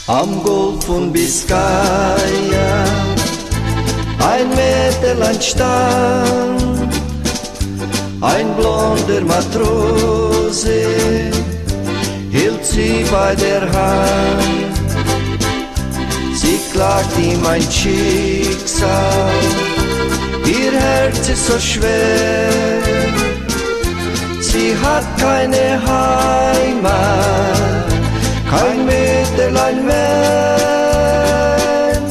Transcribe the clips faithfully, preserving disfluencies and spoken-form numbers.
Am Golf von Biscaya ein Mädelein stand, ein blonder Matrose hielt sie bei der Hand. Sie klagt ihm ein Schicksal, ihr Herz ist so schwer. Sie hat keine Heimat, kein Mädelein mehr.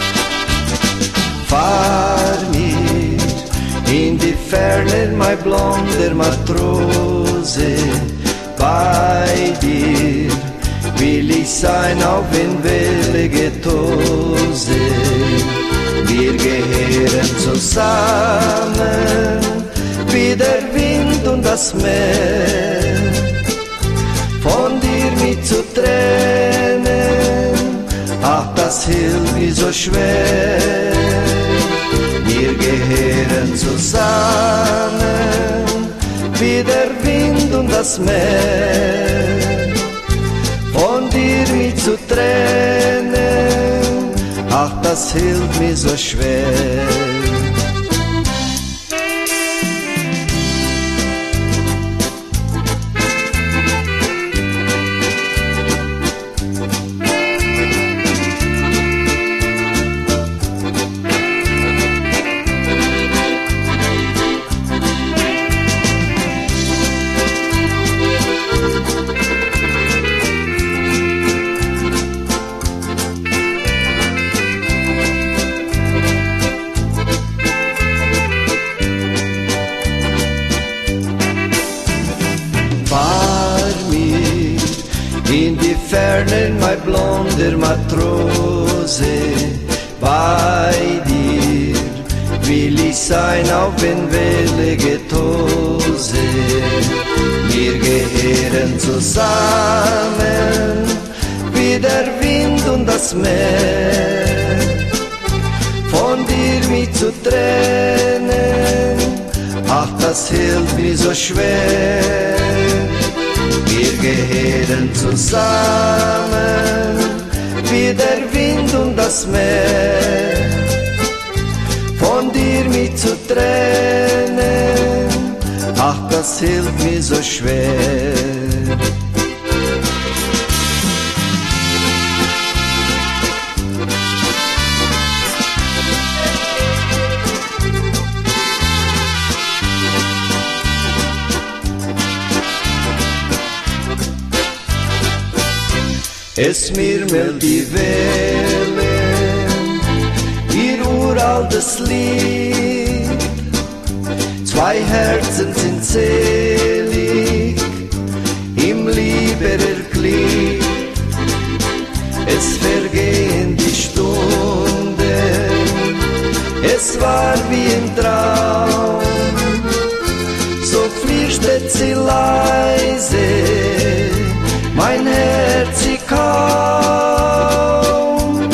Fahr mir in die Ferne, mein blonder Matrose, bei dir will ich sein auf in wellige Tose. Wir gehören zusammen wie der Wind und das Meer. Von dir mich zu trennen, ach, das hilft mir so schwer. Wir gehören zusammen wie der Wind und das Meer. Von dir mich zu trennen, ach, das hilft mir so schwer. In die Ferne, mein blonder Matrose, bei dir will ich sein auf in wellige Tose. Wir gehören zusammen wie der Wind und das Meer. Von dir mich zu trennen, ach, das hilft mir so schwer. Wir gehören zusammen wie der Wind und das Meer. Von dir mich zu trennen, ach, das hilft mir so schwer. Es mir meldet die Wellen, ihr uraltes Lied. Zwei Herzen sind selig, im lieberer Glied. Es vergehen die Stunden, es war wie ein Traum. So flüstert sie leise, mein Herz sie kaum.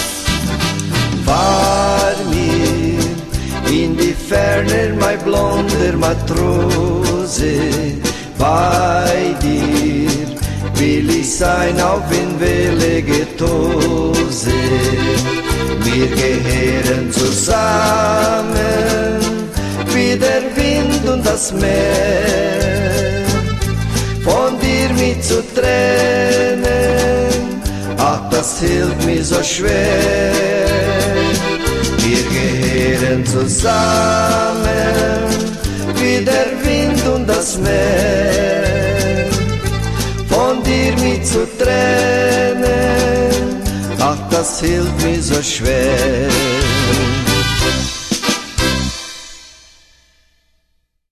Fahr mir in die Ferne, mein blonder Matrose, bei dir will ich sein auf in wellige Tose. Wir gehören zusammen wie der Wind und das Meer. Von dir mich zu trennen, ach, das hilft mir so schwer. Wir gehören zusammen wie der Wind und das Meer. Von dir mich zu trennen, ach, das hilft mir so schwer.